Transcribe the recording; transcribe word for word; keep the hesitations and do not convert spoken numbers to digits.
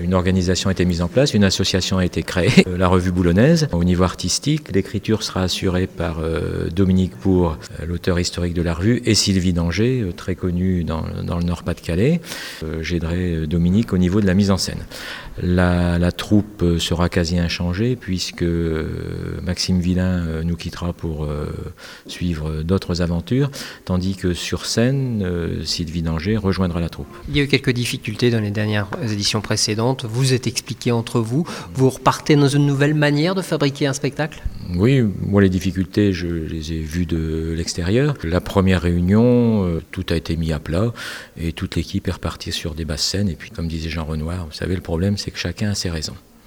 Une organisation a été mise en place, une association a été créée, la Revue Boulonnaise. Au niveau artistique, l'écriture sera assurée par euh, Dominique Pour, euh, l'auteur historique de la revue, et Sylvie Danger, euh, très connue dans, dans le Nord-Pas-de-Calais. Euh, J'aiderai Dominique au niveau de la mise en scène. La, la troupe sera quasi inchangée puisque Maxime Villain nous quittera pour euh, suivre d'autres aventures, tandis que sur scène, euh, Sylvie Danger rejoindra la troupe. Il y a eu quelques difficultés dans les dernières éditions précédentes. Vous êtes expliqué entre vous. Vous repartez dans une nouvelle manière de fabriquer un spectacle ? Oui, moi les difficultés, je les ai vues de l'extérieur. La première réunion, euh, tout a été mis à plat et toute l'équipe est repartie sur des basses scènes. Et puis comme disait Jean Renoir, vous savez, le problème c'est que chacun a ses raisons.